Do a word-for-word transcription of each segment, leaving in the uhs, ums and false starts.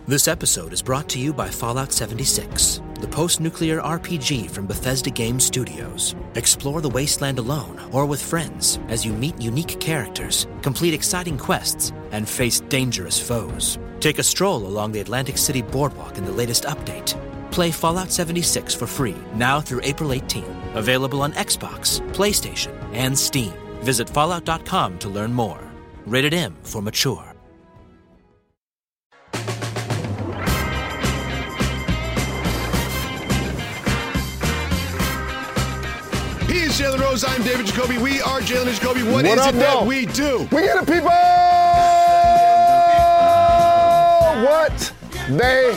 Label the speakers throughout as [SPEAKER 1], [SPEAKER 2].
[SPEAKER 1] This episode is brought to you by Fallout seventy-six, the post-nuclear R P G from Bethesda Game Studios. Explore the wasteland alone or with friends as you meet unique characters, complete exciting quests, and face dangerous foes. Take a stroll along the Atlantic City boardwalk in the latest update. Play Fallout seventy-six for free now through April eighteenth. Available on Xbox, PlayStation, and Steam. Visit fallout dot com to learn more. Rated M for mature.
[SPEAKER 2] He's Jalen Rose. I'm David Jacoby. We are Jalen and Jacoby. What,
[SPEAKER 3] what
[SPEAKER 2] is
[SPEAKER 3] up,
[SPEAKER 2] it
[SPEAKER 3] though?
[SPEAKER 2] that we do?
[SPEAKER 3] We get the people what they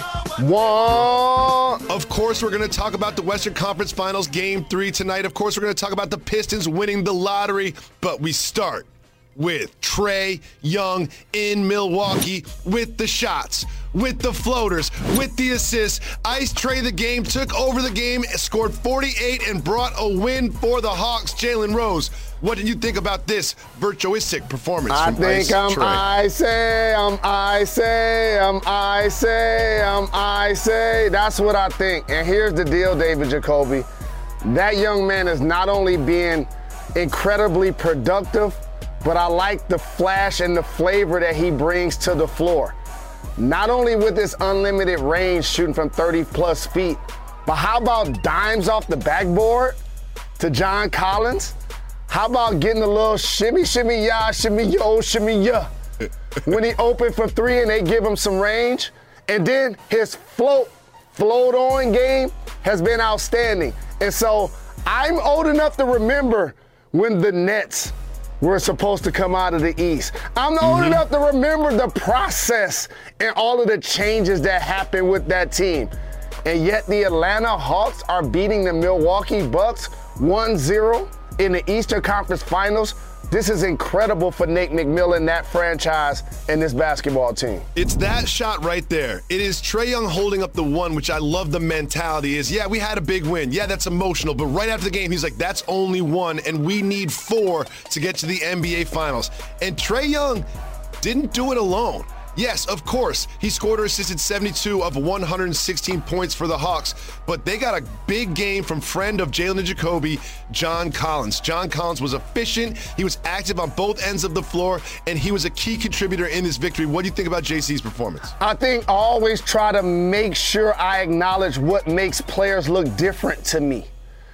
[SPEAKER 3] want.
[SPEAKER 2] Of course, we're going to talk about the Western Conference Finals Game three tonight. Of course, we're going to talk about the Pistons winning the lottery. But we start with Trae Young in Milwaukee with the shots, with the floaters, with the assists. Ice Trae the game, took over the game, scored forty-eight, and brought a win for the Hawks. Jalen Rose, what did you think about this virtuosic performance
[SPEAKER 3] I
[SPEAKER 2] from
[SPEAKER 3] think
[SPEAKER 2] Ice
[SPEAKER 3] I'm
[SPEAKER 2] Trae?
[SPEAKER 3] I say, I'm I say, I'm I say, I'm I say. That's what I think. And here's the deal, David Jacoby. That young man is not only being incredibly productive, but I like the flash and the flavor that he brings to the floor. Not only with his unlimited range shooting from thirty plus feet, but how about dimes off the backboard to John Collins? How about getting a little shimmy, shimmy, ya, shimmy, yo, shimmy, ya when he opened for three and they give him some range? And then his float, float on game has been outstanding. And so I'm old enough to remember when the Nets were supposed to come out of the East. I'm old mm-hmm. enough to remember the process and all of the changes that happened with that team. And yet the Atlanta Hawks are beating the Milwaukee Bucks one zero in the Eastern Conference Finals. This is incredible for Nate McMillan, that franchise, and this basketball team.
[SPEAKER 2] It's that shot right there. It is Trae Young holding up the one, which I love the mentality is, yeah, we had a big win. Yeah, that's emotional. But right after the game, he's like, that's only one, and we need four to get to the N B A Finals. And Trae Young didn't do it alone. Yes, of course, he scored or assisted seventy-two of one hundred sixteen points for the Hawks, but they got a big game from friend of Jalen and Jacoby, John Collins. John Collins was efficient, he was active on both ends of the floor, and he was a key contributor in this victory. What do you think about J C's performance?
[SPEAKER 3] I think I always try to make sure I acknowledge what makes players look different to me.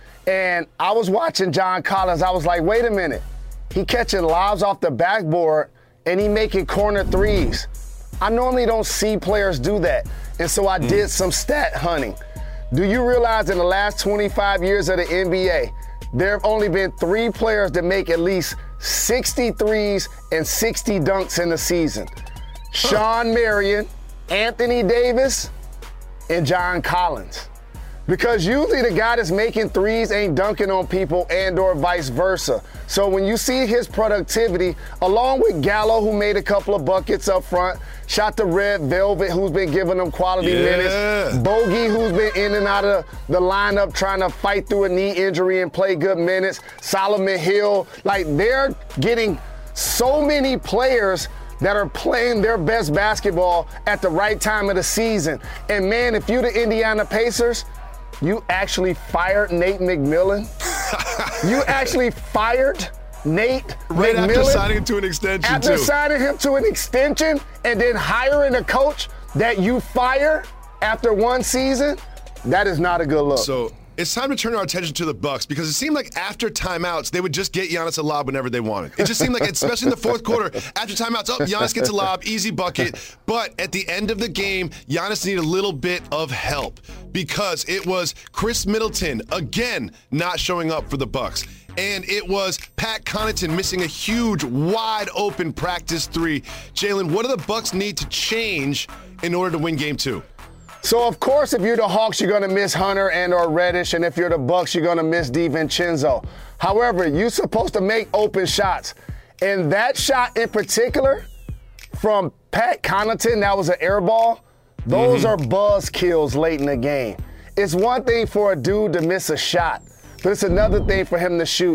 [SPEAKER 3] And I was watching John Collins, I was like, wait a minute, he catching lobs off the backboard and he making corner threes. I normally don't see players do that. And so I mm. did some stat hunting. Do you realize in the last twenty-five years of the N B A, there have only been three players that make at least sixty threes and sixty dunks in the season? Huh. Sean Marion, Anthony Davis, and John Collins. Because usually the guy that's making threes ain't dunking on people and or vice versa. So when you see his productivity, along with Gallo, who made a couple of buckets up front, shot the Red Velvet, who's been giving them quality
[SPEAKER 2] yeah.
[SPEAKER 3] minutes, Bogey, who's been in and out of the lineup trying to fight through a knee injury and play good minutes, Solomon Hill, like they're getting so many players that are playing their best basketball at the right time of the season. And man, if you're the Indiana Pacers, you actually fired Nate McMillan. You actually fired Nate
[SPEAKER 2] right
[SPEAKER 3] McMillan.
[SPEAKER 2] After signing him to an extension,
[SPEAKER 3] After
[SPEAKER 2] too.
[SPEAKER 3] signing him to an extension and then hiring a coach that you fire after one season, that is not a good look.
[SPEAKER 2] So it's time to turn our attention to the Bucks because it seemed like after timeouts, they would just get Giannis a lob whenever they wanted. It just seemed like, especially in the fourth quarter, after timeouts, oh, Giannis gets a lob, easy bucket. But at the end of the game, Giannis needed a little bit of help because it was Chris Middleton, again, not showing up for the Bucks. And it was Pat Connaughton missing a huge, wide-open practice three. Jalen, what do the Bucks need to change in order to win game two?
[SPEAKER 3] So, of course, if you're the Hawks, you're going to miss Hunter and or Reddish, and if you're the Bucks, you're going to miss DiVincenzo. However, you're supposed to make open shots. And that shot in particular from Pat Connaughton, that was an air ball, those mm-hmm. are buzz kills late in the game. It's one thing for a dude to miss a shot, but it's another thing for him to shoot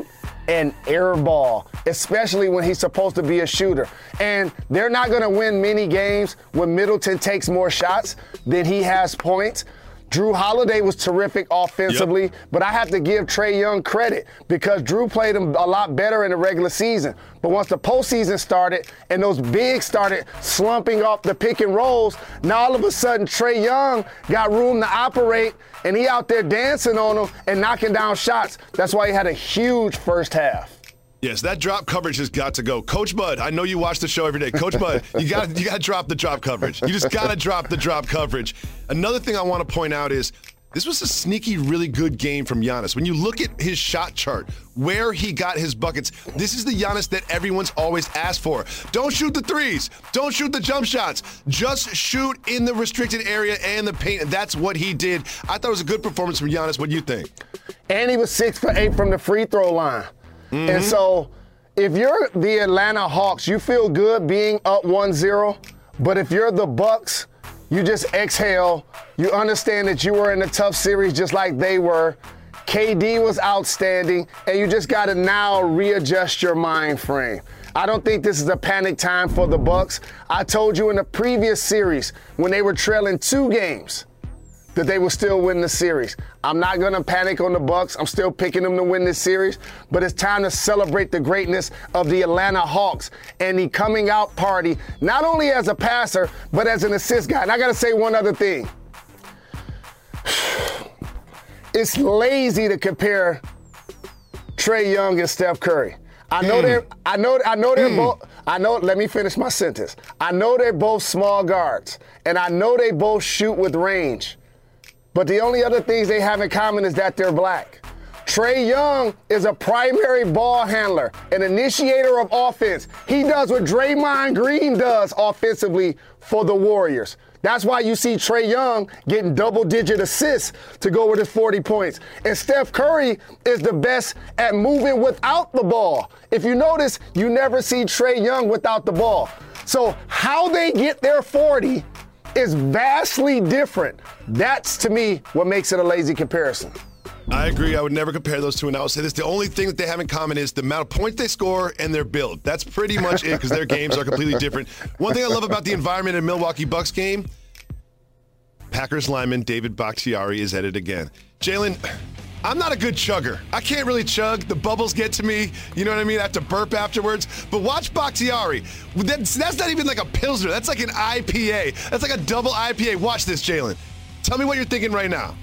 [SPEAKER 3] an air ball, especially when he's supposed to be a shooter. And they're not going to win many games when Middleton takes more shots than he has points. Drew Holiday was terrific offensively, yep. but I have to give Trae Young credit because Drew played him a lot better in the regular season. But once the postseason started and those bigs started slumping off the pick and rolls, now all of a sudden Trae Young got room to operate, and he out there dancing on them and knocking down shots. That's why he had a huge first half.
[SPEAKER 2] Yes, that drop coverage has got to go. Coach Bud, I know you watch the show every day. Coach Bud, you got you got to drop the drop coverage. You just got to drop the drop coverage. Another thing I want to point out is this was a sneaky, really good game from Giannis. When you look at his shot chart, where he got his buckets, this is the Giannis that everyone's always asked for. Don't shoot the threes. Don't shoot the jump shots. Just shoot in the restricted area and the paint, and that's what he did. I thought it was a good performance from Giannis. What do you think?
[SPEAKER 3] And he was six for eight from the free throw line. Mm-hmm. And so if you're the Atlanta Hawks, you feel good being up one zero, but if you're the Bucks, you just exhale. You understand that you were in a tough series just like they were. K D was outstanding, and you just got to now readjust your mind frame. I don't think this is a panic time for the Bucks. I told you in the previous series when they were trailing two games that they will still win the series. I'm not going to panic on the Bucks. I'm still picking them to win this series, but it's time to celebrate the greatness of the Atlanta Hawks and the coming out party, not only as a passer, but as an assist guy. And I got to say one other thing. It's lazy to compare Trae Young and Steph Curry. I know mm. they're I know I know they're mm. both I know let me finish my sentence. I know they're both small guards, and I know they both shoot with range. But the only other things they have in common is that they're black. Trae Young is a primary ball handler, an initiator of offense. He does what Draymond Green does offensively for the Warriors. That's why you see Trae Young getting double-digit assists to go with his forty points. And Steph Curry is the best at moving without the ball. If you notice, you never see Trae Young without the ball. So how they get their forty is vastly different. That's, to me, what makes it a lazy comparison.
[SPEAKER 2] I agree. I would never compare those two, and I would say this. The only thing that they have in common is the amount of points they score and their build. That's pretty much it because their games are completely different. One thing I love about the environment in Milwaukee Bucks game, Packers lineman David Bakhtiari is at it again. Jalen, I'm not a good chugger. I can't really chug. The bubbles get to me. You know what I mean? I have to burp afterwards. But watch Bakhtiari. That's, that's not even like a Pilsner. That's like an I P A. That's like a double I P A. Watch this, Jalen. Tell me what you're thinking right now.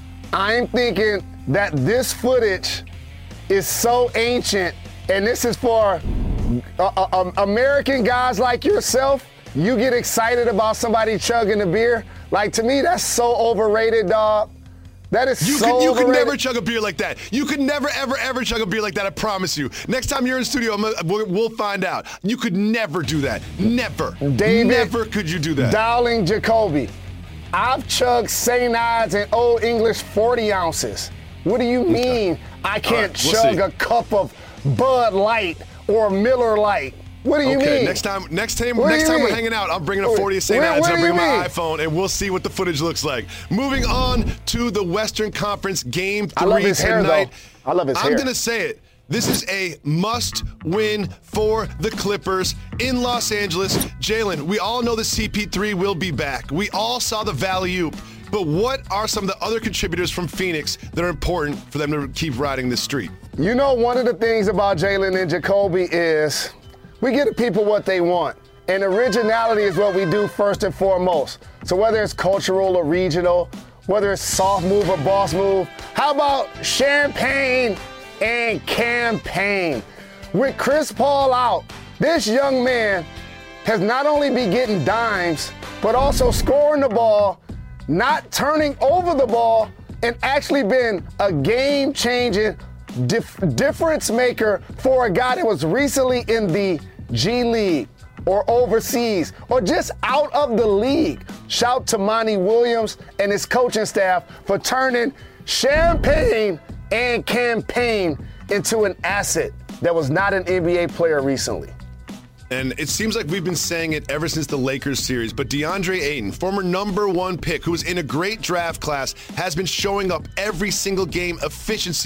[SPEAKER 3] I'm thinking that this footage is so ancient, and this is for uh, uh, American guys like yourself. You get excited about somebody chugging a beer. Like, to me, that's so overrated, dog. That is
[SPEAKER 2] you
[SPEAKER 3] so
[SPEAKER 2] could, You
[SPEAKER 3] overrated.
[SPEAKER 2] could never chug a beer like that. You could never, ever, ever chug a beer like that, I promise you. Next time you're in the studio, I'm gonna, we'll find out. You could never do that. Never.
[SPEAKER 3] David,
[SPEAKER 2] never could you do that.
[SPEAKER 3] Dowling Jacoby, I've chugged Saint Ides and Old English forty ounces. What do you mean okay. I can't right, we'll chug see. a cup of Bud Light or Miller Light? What do you
[SPEAKER 2] okay,
[SPEAKER 3] mean?
[SPEAKER 2] next time, next time, next time mean? we're hanging out, I'm bringing a forty of Saint Ides, I'm bringing my iPhone, and we'll see what the footage looks like. Moving on to the Western Conference Game Three
[SPEAKER 3] I love his
[SPEAKER 2] tonight.
[SPEAKER 3] Hair, though. I love his
[SPEAKER 2] I'm
[SPEAKER 3] hair.
[SPEAKER 2] I'm gonna say it. This is a must-win for the Clippers in Los Angeles. Jalen, we all know the C P three will be back. We all saw the Valley-oop. But what are some of the other contributors from Phoenix that are important for them to keep riding this streak?
[SPEAKER 3] You know, one of the things about Jalen and Jacoby is we give the people what they want. And originality is what we do first and foremost. So whether it's cultural or regional, whether it's soft move or boss move, how about champagne and campaign? With Chris Paul out, this young man has not only been getting dimes, but also scoring the ball, not turning over the ball, and actually been a game-changing dif- difference maker for a guy that was recently in the G League or overseas or just out of the league. Shout to Monty Williams and his coaching staff for turning champagne and campaign into an asset that was not an N B A player recently.
[SPEAKER 2] And it seems like we've been saying it ever since the Lakers series, but DeAndre Ayton, former number one pick, who was in a great draft class, has been showing up every single game. Efficiency,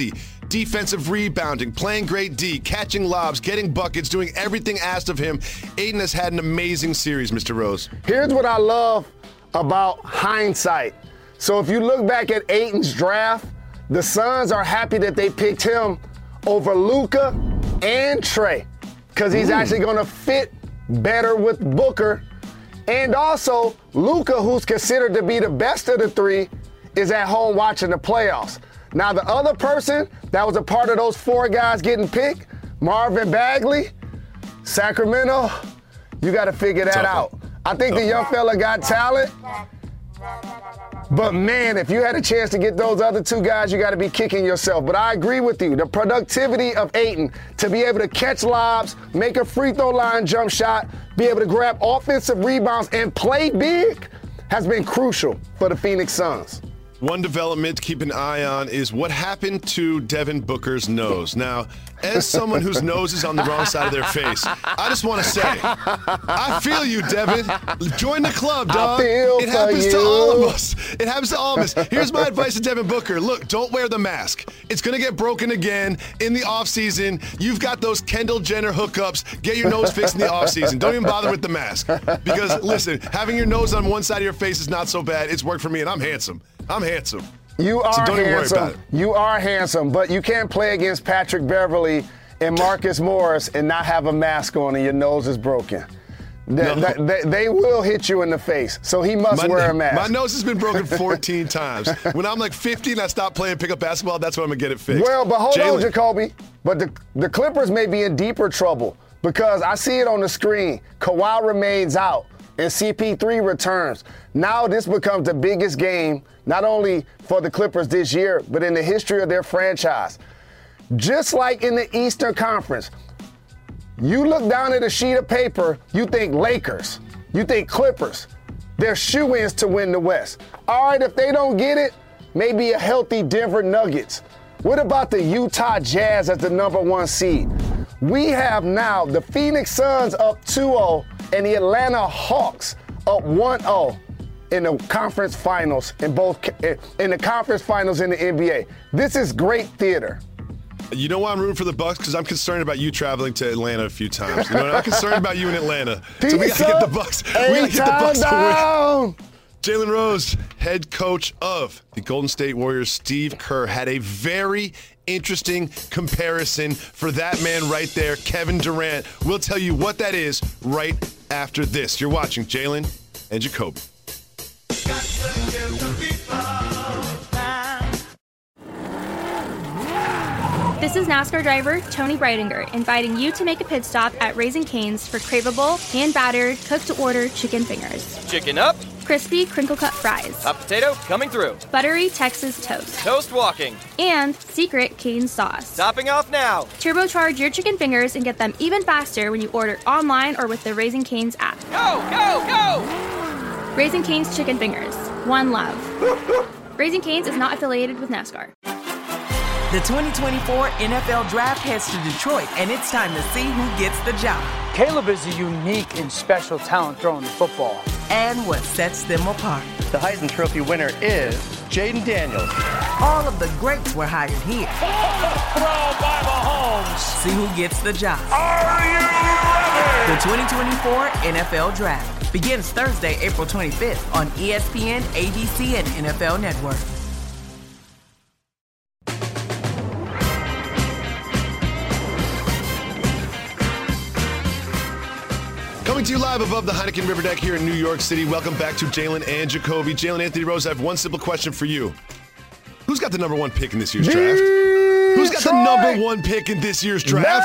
[SPEAKER 2] defensive rebounding, playing great D, catching lobs, getting buckets, doing everything asked of him. Ayton has had an amazing series, Mister Rose.
[SPEAKER 3] Here's what I love about hindsight. So if you look back at Ayton's draft, the Suns are happy that they picked him over Luka and Trey because he's Ooh. actually going to fit better with Booker. And also, Luka, who's considered to be the best of the three, is at home watching the playoffs. Now, the other person that was a part of those four guys getting picked, Marvin Bagley, Sacramento, you got to figure that out. I think the young fella got talent. But, man, if you had a chance to get those other two guys, you got to be kicking yourself. But I agree with you. The productivity of Ayton to be able to catch lobs, make a free throw line jump shot, be able to grab offensive rebounds, and play big has been crucial for the Phoenix Suns.
[SPEAKER 2] One development to keep an eye on is what happened to Devin Booker's nose. Now, as someone whose nose is on the wrong side of their face, I just want to say, I feel you, Devin. Join the club, dog.
[SPEAKER 3] I feel
[SPEAKER 2] it happens
[SPEAKER 3] for
[SPEAKER 2] to
[SPEAKER 3] you.
[SPEAKER 2] all of us. It happens to all of us. Here's my advice to Devin Booker. Look, don't wear the mask. It's going to get broken again in the offseason. You've got those Kendall Jenner hookups. Get your nose fixed in the offseason. Don't even bother with the mask. Because, listen, having your nose on one side of your face is not so bad. It's worked for me, and I'm handsome. I'm handsome.
[SPEAKER 3] You are
[SPEAKER 2] so don't even worry
[SPEAKER 3] handsome.
[SPEAKER 2] about it.
[SPEAKER 3] You are handsome, but you can't play against Patrick Beverley and Marcus Morris and not have a mask on and your nose is broken. They,
[SPEAKER 2] No.
[SPEAKER 3] they, they will hit you in the face, so he must
[SPEAKER 2] My,
[SPEAKER 3] wear a mask.
[SPEAKER 2] my nose has been broken fourteen times. When I'm like fifteen, I stop playing pickup basketball. That's when I'm going to get it fixed.
[SPEAKER 3] Well, but hold
[SPEAKER 2] Jaylen.
[SPEAKER 3] on, Jacoby. But the, the Clippers may be in deeper trouble because I see it on the screen. Kawhi remains out and C P three returns. Now this becomes the biggest game, not only for the Clippers this year, but in the history of their franchise. Just like in the Eastern Conference, you look down at a sheet of paper, you think Lakers, you think Clippers. They're shoo-ins to win the West. All right, if they don't get it, maybe a healthy Denver Nuggets. What about the Utah Jazz as the number one seed? We have now the Phoenix Suns up two oh and the Atlanta Hawks up one oh in the conference finals in both in the conference finals in the N B A. This is great theater.
[SPEAKER 2] You know why I'm rooting for the Bucks? Because I'm concerned about you traveling to Atlanta a few times. You know, I'm concerned about you in Atlanta. So we got to get the Bucks. We got to get the Bucks to win. Jalen Rose, head coach of the Golden State Warriors, Steve Kerr, had a very interesting comparison for that man right there, Kevin Durant. We'll tell you what that is right after this. You're watching Jalen and Jacoby.
[SPEAKER 4] This is NASCAR driver Tony Breidinger inviting you to make a pit stop at Raising Cane's for craveable, hand-battered, cooked-to-order chicken fingers.
[SPEAKER 5] Chicken up.
[SPEAKER 4] Crispy, crinkle-cut fries.
[SPEAKER 5] Hot potato coming through.
[SPEAKER 4] Buttery Texas toast.
[SPEAKER 5] Toast walking.
[SPEAKER 4] And secret cane sauce.
[SPEAKER 5] Topping off now.
[SPEAKER 4] Turbocharge your chicken fingers and get them even faster when you order online or with the Raising Cane's app.
[SPEAKER 5] Go, go, go!
[SPEAKER 4] Raising Cane's Chicken Fingers. One love. Raising Cane's is not affiliated with NASCAR.
[SPEAKER 6] The twenty twenty-four N F L Draft heads to Detroit, and it's time to see who gets the job.
[SPEAKER 7] Caleb is a unique and special talent throwing the football.
[SPEAKER 6] And what sets them apart.
[SPEAKER 8] The Heisman Trophy winner is Jaden Daniels.
[SPEAKER 6] All of the greats were hired here.
[SPEAKER 7] Throw by Mahomes.
[SPEAKER 6] See who gets the job.
[SPEAKER 7] Are you ready?
[SPEAKER 6] The twenty twenty-four N F L Draft begins Thursday, April twenty-fifth on E S P N, A B C, and N F L Network.
[SPEAKER 2] Coming to you live above the Heineken River Deck here in New York City. Welcome back to Jalen and Jacoby. Jalen Anthony Rose, I have one simple question for you. Who's got the number one pick in this year's draft?
[SPEAKER 3] Detroit
[SPEAKER 2] Who's got the number one pick in this year's draft?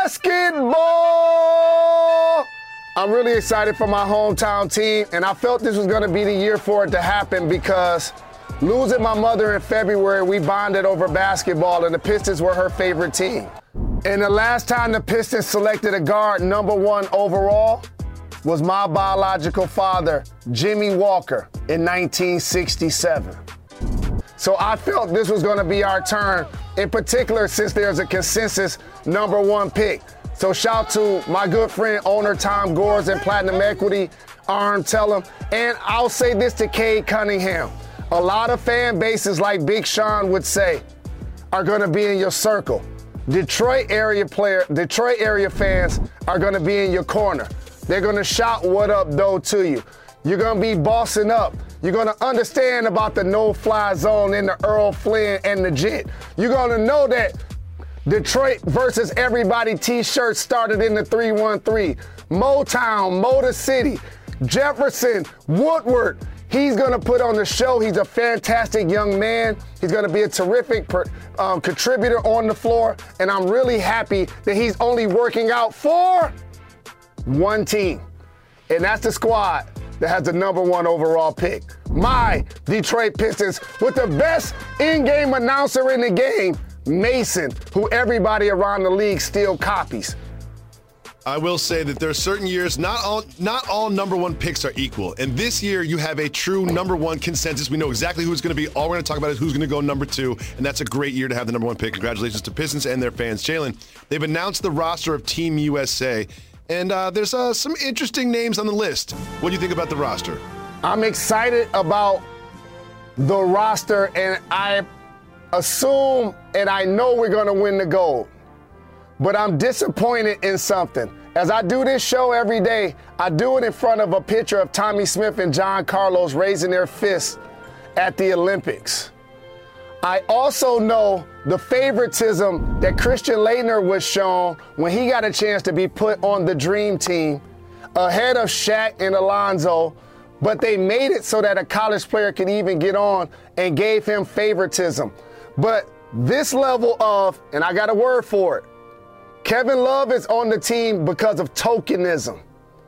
[SPEAKER 3] Basketball! I'm really excited for my hometown team, and I felt this was going to be the year for it to happen because losing my mother in February, we bonded over basketball, and the Pistons were her favorite team. And the last time the Pistons selected a guard number one overall was my biological father, Jimmy Walker, in nineteen sixty-seven. So I felt this was going to be our turn, in particular since there's a consensus number one pick. So shout to my good friend, owner Tom Gores and Platinum Equity, Arm Tellem. And I'll say this to Cade Cunningham. A lot of fan bases, like Big Sean would say, are going to be in your circle. Detroit area player, Detroit area fans are going to be in your corner. They're going to shout what up though to you. You're going to be bossing up. You're going to understand about the no-fly zone in the Earl Flynn and the Jet. You're going to know that Detroit versus everybody t-shirts started in the three one three. Motown, Motor City, Jefferson, Woodward. He's going to put on the show. He's a fantastic young man. He's going to be a terrific per, um, contributor on the floor. And I'm really happy that he's only working out for one team. And that's the squad that has the number one overall pick. My Detroit Pistons with the best in-game announcer in the game, Mason, who everybody around the league still copies.
[SPEAKER 2] I will say that there are certain years, not all not all number one picks are equal. And this year, you have a true number one consensus. We know exactly who's going to be. All we're going to talk about is who's going to go number two. And that's a great year to have the number one pick. Congratulations to Pistons and their fans. Jalen, they've announced the roster of Team U S A. And uh, there's uh, some interesting names on the list. What do you think about the roster?
[SPEAKER 3] I'm excited about the roster, and I assume and I know we're going to win the gold. But I'm disappointed in something. As I do this show every day, I do it in front of a picture of Tommy Smith and John Carlos raising their fists at the Olympics. I also know the favoritism that Christian Laettner was shown when he got a chance to be put on the Dream Team ahead of Shaq and Alonzo, but they made it so that a college player could even get on and gave him favoritism. But this level of, and I got a word for it, Kevin Love is on the team because of tokenism.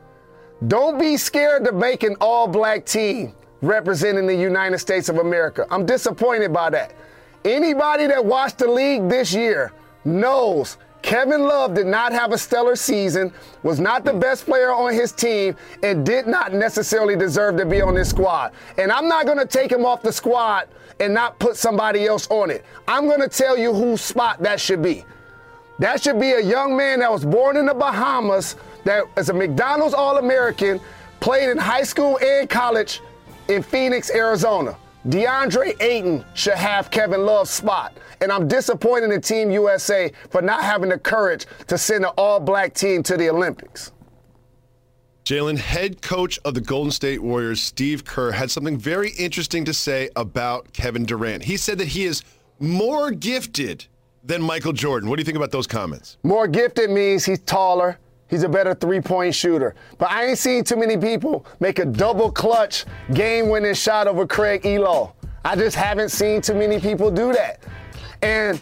[SPEAKER 3] Don't be scared to make an all-black team representing the United States of America. I'm disappointed by that. Anybody that watched the league this year knows Kevin Love did not have a stellar season, was not the best player on his team, and did not necessarily deserve to be on this squad. And I'm not going to take him off the squad and not put somebody else on it. I'm going to tell you whose spot that should be. That should be a young man that was born in the Bahamas, that is a McDonald's All-American, played in high school and college in Phoenix, Arizona. DeAndre Ayton should have Kevin Love's spot. And I'm disappointed in Team U S A for not having the courage to send an all-black team to the Olympics.
[SPEAKER 2] Jalen, head coach of the Golden State Warriors, Steve Kerr, had something very interesting to say about Kevin Durant. He said that he is more gifted than Michael Jordan. What do you think about those comments?
[SPEAKER 3] More gifted means he's taller. He's a better three-point shooter. But I ain't seen too many people make a double clutch game-winning shot over Craig Elo. I just haven't seen too many people do that. And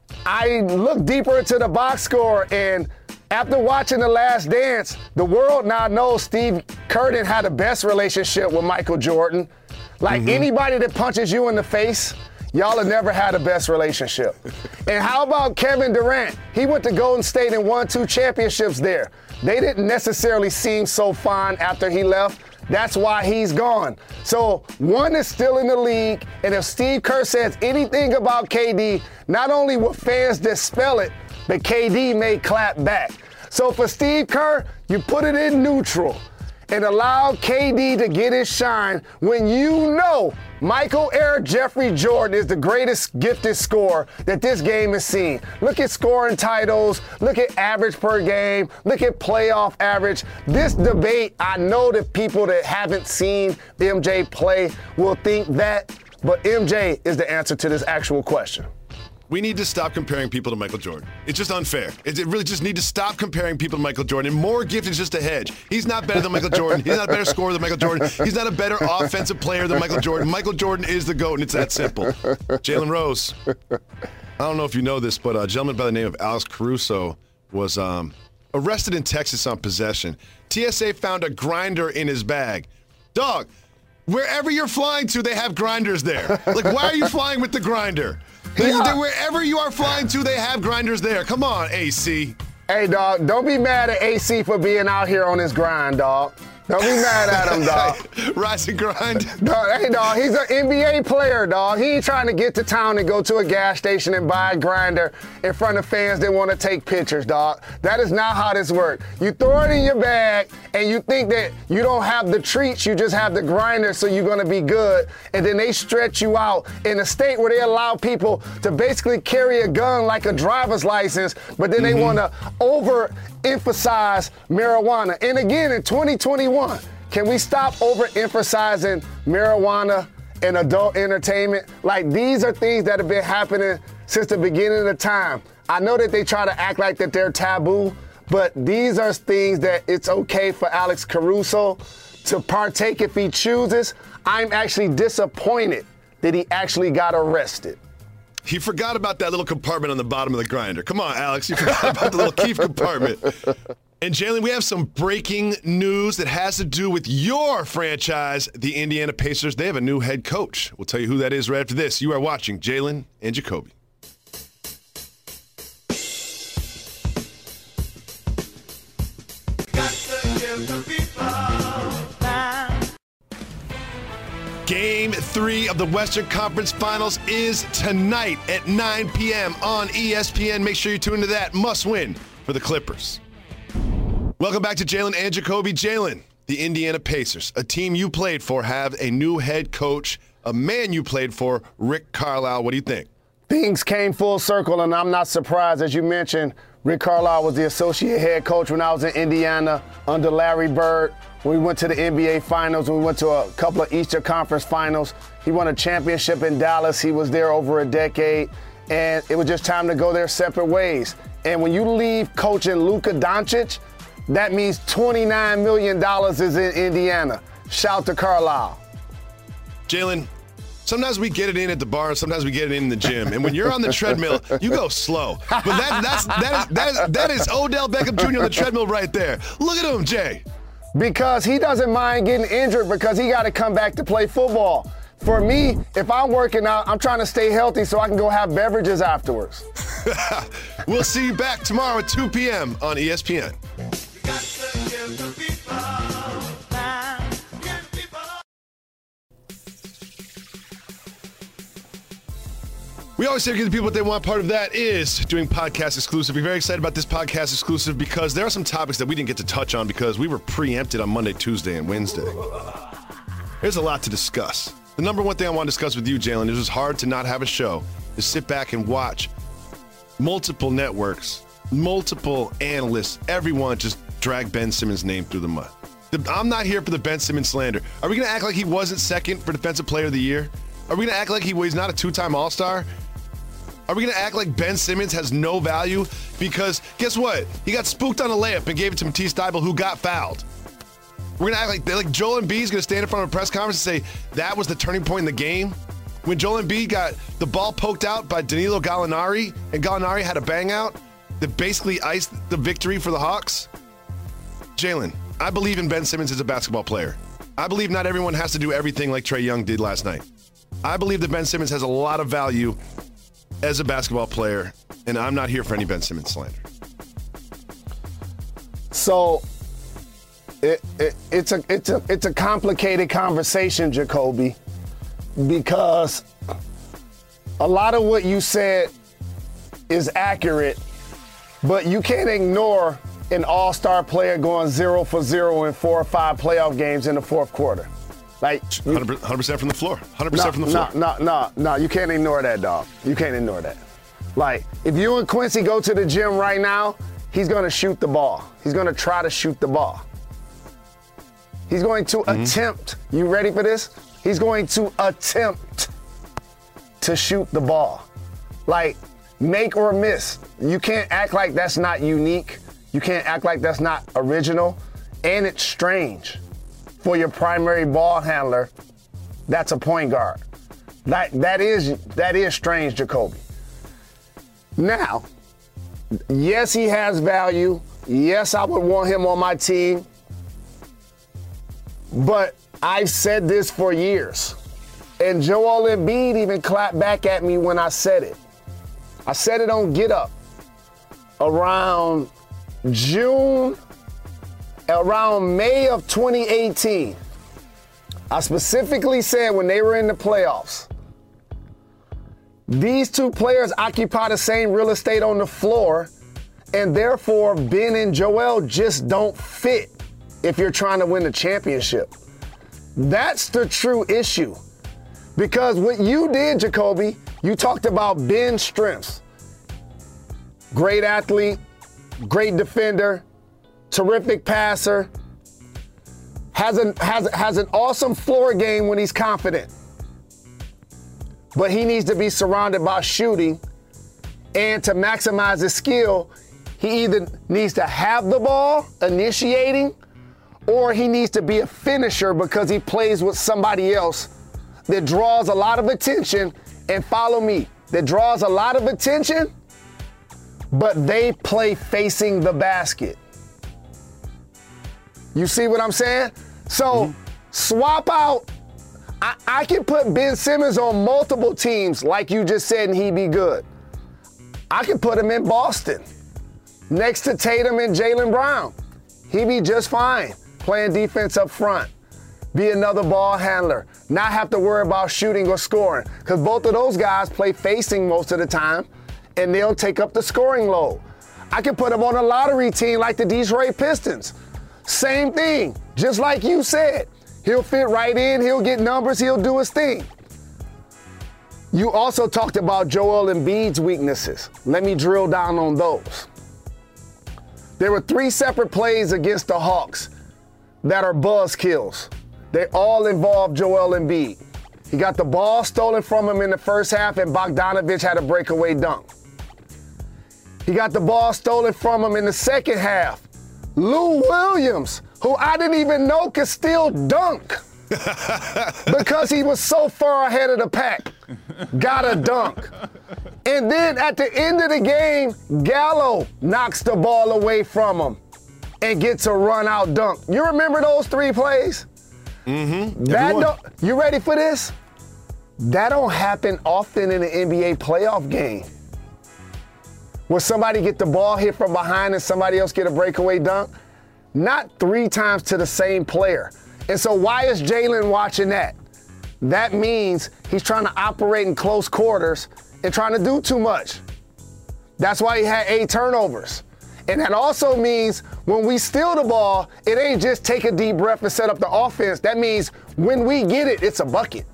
[SPEAKER 3] I look deeper into the box score, and after watching The Last Dance, the world now knows Steve Kerr had the best relationship with Michael Jordan. Like mm-hmm. anybody that punches you in the face, y'all have never had the best relationship. And how about Kevin Durant? He went to Golden State and won two championships there. They didn't necessarily seem so fine after he left. That's why he's gone. So one is still in the league, and if Steve Kerr says anything about K D, not only will fans dispel it, but K D may clap back. So for Steve Kerr, you put it in neutral and allow K D to get his shine when you know Michael Eric Jeffrey Jordan is the greatest gifted scorer that this game has seen. Look at scoring titles, look at average per game, look at playoff average. This debate, I know that people that haven't seen M J play will think that, but M J is the answer to this actual question.
[SPEAKER 2] We need to stop comparing people to Michael Jordan. It's just unfair. It really just need to stop comparing people to Michael Jordan. And more gift is just a hedge. He's not better than Michael Jordan. He's not a better scorer than Michael Jordan. He's not a better offensive player than Michael Jordan. Michael Jordan is the GOAT, and it's that simple. Jalen Rose. I don't know if you know this, but a gentleman by the name of Alex Caruso was um, arrested in Texas on possession. T S A found a grinder in his bag. Dog, wherever you're flying to, they have grinders there. Like, why are you flying with the grinder? Yeah. Wherever you are flying to, they have grinders there. Come on, A C.
[SPEAKER 3] Hey, dog, don't be mad at A C for being out here on his grind, dog. Don't be mad at him, dog.
[SPEAKER 2] Rise and grind.
[SPEAKER 3] Dog, hey, dog, he's an N B A player, dog. He ain't trying to get to town and go to a gas station and buy a grinder in front of fans that want to take pictures, dog. That is not how this works. You throw it in your bag and you think that you don't have the treats, you just have the grinder, so you're going to be good. And then they stretch you out in a state where they allow people to basically carry a gun like a driver's license, but then mm-hmm. they want to overemphasize marijuana. And again, in twenty twenty-one, can we stop overemphasizing marijuana and adult entertainment? Like, these are things that have been happening since the beginning of the time. I know that they try to act like that they're taboo, but these are things that it's okay for Alex Caruso to partake if he chooses. I'm actually disappointed that he actually got arrested.
[SPEAKER 2] He forgot about that little compartment on the bottom of the grinder. Come on, Alex. You forgot about the little Keith compartment. And, Jalen, we have some breaking news that has to do with your franchise, the Indiana Pacers. They have a new head coach. We'll tell you who that is right after this. You are watching Jalen and Jacoby. Game three of the Western Conference Finals is tonight at nine p.m. on E S P N. Make sure you tune into that. Must win for the Clippers. Welcome back to Jalen and Jacoby. Jalen, the Indiana Pacers, a team you played for, have a new head coach, a man you played for, Rick Carlisle. What do you think?
[SPEAKER 3] Things came full circle, and I'm not surprised. As you mentioned, Rick Carlisle was the associate head coach when I was in Indiana under Larry Bird. We went to the N B A Finals. We went to a couple of Eastern Conference Finals. He won a championship in Dallas. He was there over a decade, and it was just time to go their separate ways. And when you leave coaching Luka Doncic, that means twenty-nine million dollars is in Indiana. Shout to Carlisle.
[SPEAKER 2] Jalen, sometimes we get it in at the bar, and sometimes we get it in the gym. And when you're on the treadmill, you go slow. But that, that's, that, is, that, is, that is Odell Beckham Junior on the treadmill right there. Look at him, Jay.
[SPEAKER 3] Because he doesn't mind getting injured because he got to come back to play football. For me, if I'm working out, I'm trying to stay healthy so I can go have beverages afterwards.
[SPEAKER 2] We'll see you back tomorrow at two p.m. on E S P N. We always say to give the people what they want. Part of that is doing podcast exclusive. We're very excited about this podcast exclusive because there are some topics that we didn't get to touch on because we were preempted on Monday, Tuesday, and Wednesday. There's a lot to discuss. The number one thing I want to discuss with you, Jalen, is it's hard to not have a show, is sit back and watch multiple networks, multiple analysts, everyone just drag Ben Simmons' name through the mud. I'm not here for the Ben Simmons slander. Are we going to act like he wasn't second for Defensive Player of the Year? Are we going to act like he was not a two-time All-Star? Are we going to act like Ben Simmons has no value? Because guess what? He got spooked on a layup and gave it to Matisse Thybulle, who got fouled. We're going to act like like Joel Embiid's going to stand in front of a press conference and say that was the turning point in the game. When Joel Embiid got the ball poked out by Danilo Gallinari, and Gallinari had a bang out that basically iced the victory for the Hawks. Jalen, I believe in Ben Simmons as a basketball player. I believe not everyone has to do everything like Trae Young did last night. I believe that Ben Simmons has a lot of value as a basketball player, and I'm not here for any Ben Simmons slander.
[SPEAKER 3] So it, it, it's a it's a it's a complicated conversation, Jacoby, because a lot of what you said is accurate, but you can't ignore an all-star player going zero for zero in four or five playoff games in the fourth quarter. Like
[SPEAKER 2] one hundred percent from the floor. one hundred percent
[SPEAKER 3] no,
[SPEAKER 2] from the floor.
[SPEAKER 3] No, no, no, no. You can't ignore that, dog. You can't ignore that. Like, if you and Quincy go to the gym right now, he's going to shoot the ball. He's going to try to shoot the ball. He's going to mm-hmm. attempt. You ready for this? He's going to attempt to shoot the ball. Like, make or miss. You can't act like that's not unique. You can't act like that's not original. And it's strange for your primary ball handler. That's a point guard. That that is that is strange, Jacoby. Now, yes, he has value. Yes, I would want him on my team. But I've said this for years. And Joel Embiid even clapped back at me when I said it. I said it on Get Up around June around May of twenty eighteen, I specifically said when they were in the playoffs, these two players occupy the same real estate on the floor, and therefore Ben and Joel just don't fit if you're trying to win the championship. That's the true issue. Because what you did, Jacoby, you talked about Ben's strengths. Great athlete, great defender, terrific passer, has an, has, has an awesome floor game when he's confident. But he needs to be surrounded by shooting, and to maximize his skill, he either needs to have the ball initiating, or he needs to be a finisher because he plays with somebody else that draws a lot of attention. And follow me, that draws a lot of attention, but they play facing the basket. You see what I'm saying? So mm-hmm. swap out. I, I can put Ben Simmons on multiple teams, like you just said, and he'd be good. I can put him in Boston next to Tatum and Jaylen Brown. He'd be just fine playing defense up front. Be another ball handler. Not have to worry about shooting or scoring, because both of those guys play facing most of the time, and they'll take up the scoring load. I can put him on a lottery team like the Detroit Pistons. Same thing, just like you said. He'll fit right in, he'll get numbers, he'll do his thing. You also talked about Joel Embiid's weaknesses. Let me drill down on those. There were three separate plays against the Hawks that are buzz kills. They all involve Joel Embiid. He got the ball stolen from him in the first half, and Bogdanovich had a breakaway dunk. He got the ball stolen from him in the second half. Lou Williams, who I didn't even know could still dunk because he was so far ahead of the pack, got a dunk. And then at the end of the game, Gallo knocks the ball away from him and gets a run-out dunk. You remember those three plays?
[SPEAKER 2] Mm-hmm.
[SPEAKER 3] That don't, you ready for this? That don't happen often in an N B A playoff game, where somebody get the ball hit from behind and somebody else get a breakaway dunk. Not three times to the same player. And so why is Jaylen watching that? That means he's trying to operate in close quarters and trying to do too much. That's why he had eight turnovers. And that also means when we steal the ball, it ain't just take a deep breath and set up the offense. That means when we get it, it's a bucket.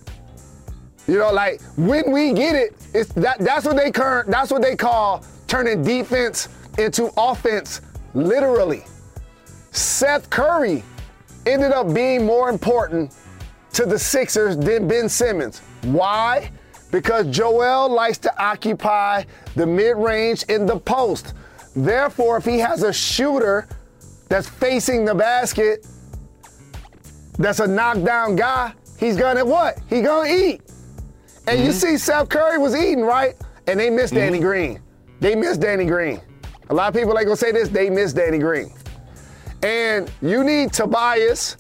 [SPEAKER 3] You know, like when we get it, it's that, that's what they current, that's what they call turning defense into offense, literally. Seth Curry ended up being more important to the Sixers than Ben Simmons. Why? Because Joel likes to occupy the mid-range in the post. Therefore, if he has a shooter that's facing the basket, that's a knockdown guy, he's gonna what? He gonna eat. And mm-hmm. you see Seth Curry was eating, right? And they missed mm-hmm. Danny Green. They missed Danny Green. A lot of people ain't gonna say this, they missed Danny Green. And you need Tobias,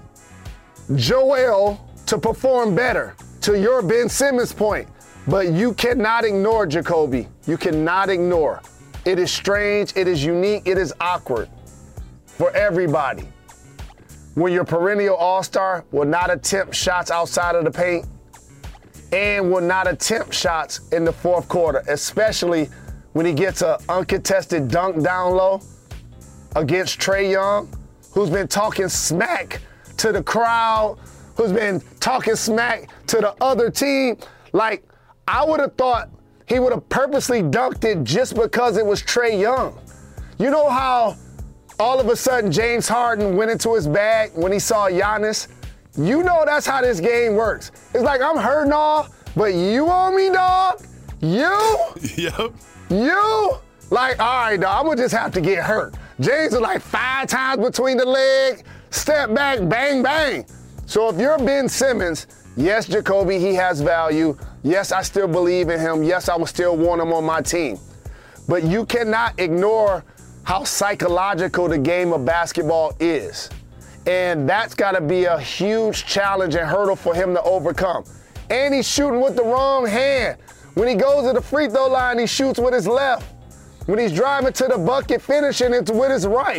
[SPEAKER 3] Joel to perform better, to your Ben Simmons point. But you cannot ignore Jacoby. You cannot ignore. It is strange, it is unique, it is awkward for everybody when your perennial all-star will not attempt shots outside of the paint and will not attempt shots in the fourth quarter, especially when he gets an uncontested dunk down low against Trae Young, who's been talking smack to the crowd, who's been talking smack to the other team. Like, I would have thought he would have purposely dunked it just because it was Trae Young. You know how all of a sudden James Harden went into his bag when he saw Giannis? You know that's how this game works. It's like, I'm hurting all, but you on me, dog? You?
[SPEAKER 2] Yep.
[SPEAKER 3] You? Like, all right, dog, I'm gonna just have to get hurt. James is like five times between the leg, step back, bang, bang. So if you're Ben Simmons, yes, Jacoby, he has value. Yes, I still believe in him. Yes, I will still want him on my team. But you cannot ignore how psychological the game of basketball is. And that's got to be a huge challenge and hurdle for him to overcome. And he's shooting with the wrong hand. When he goes to the free throw line, he shoots with his left. When he's driving to the bucket, finishing, it's with his right.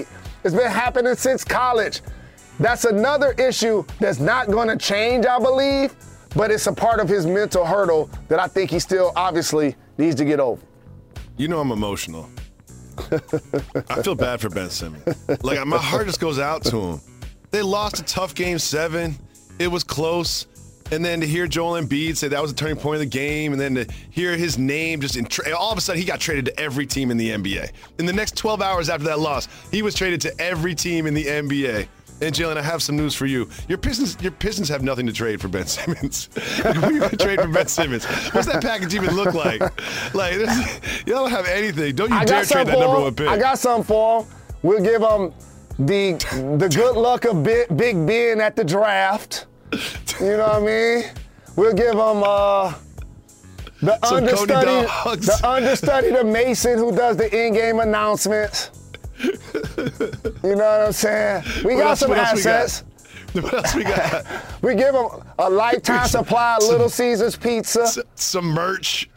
[SPEAKER 3] It's been happening since college. That's another issue that's not going to change, I believe, but it's a part of his mental hurdle that I think he still obviously needs to get over.
[SPEAKER 2] You know I'm emotional. I feel bad for Ben Simmons. Like, my heart just goes out to him. They lost a tough game seven. It was close. And then to hear Joel Embiid say that was a turning point of the game, and then to hear his name just in tra- all of a sudden he got traded to every team in the N B A. In the next twelve hours after that loss, he was traded to every team in the N B A. And Jalen, I have some news for you. Your Pistons, your Pistons have nothing to trade for Ben Simmons. Like, what are you going to trade for Ben Simmons? What's that package even look like? Like, you don't have anything. Don't you
[SPEAKER 3] I
[SPEAKER 2] dare trade that number
[SPEAKER 3] him.
[SPEAKER 2] one pick.
[SPEAKER 3] I got something for him. We'll give him the the good luck of Big, Big Ben at the draft. You know what I mean? We'll give him uh, the
[SPEAKER 2] Some
[SPEAKER 3] understudy, the understudy to Mason who does the in-game announcements. You know what I'm saying? We
[SPEAKER 2] What
[SPEAKER 3] got
[SPEAKER 2] else-
[SPEAKER 3] some
[SPEAKER 2] what else we got?
[SPEAKER 3] assets.
[SPEAKER 2] What else we got?
[SPEAKER 3] We give them a lifetime supply of Little Caesars pizza.
[SPEAKER 2] S- some merch.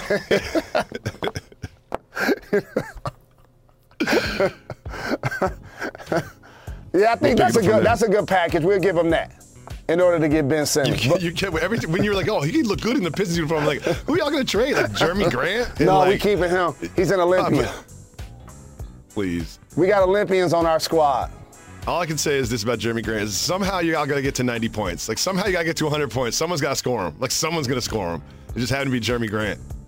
[SPEAKER 3] Yeah, I think
[SPEAKER 2] We'll
[SPEAKER 3] that's a
[SPEAKER 2] pick it from
[SPEAKER 3] good
[SPEAKER 2] there.
[SPEAKER 3] that's a good package. We'll give them that in order to get Ben
[SPEAKER 2] You
[SPEAKER 3] Simmons.
[SPEAKER 2] can't, you can't every when you're like, oh, he look good in the Pistons uniform. I'm like, who y'all gonna trade? Like Jeremy Grant? And
[SPEAKER 3] no,
[SPEAKER 2] like,
[SPEAKER 3] we keeping him. He's an Olympian.
[SPEAKER 2] Please.
[SPEAKER 3] We got Olympians on our squad.
[SPEAKER 2] All I can say is this about Jeremy Grant: is somehow you all got to get to ninety points. Like somehow you got to get to one hundred points. Someone's got to score him. Like someone's gonna score him. It just happened to be Jeremy Grant.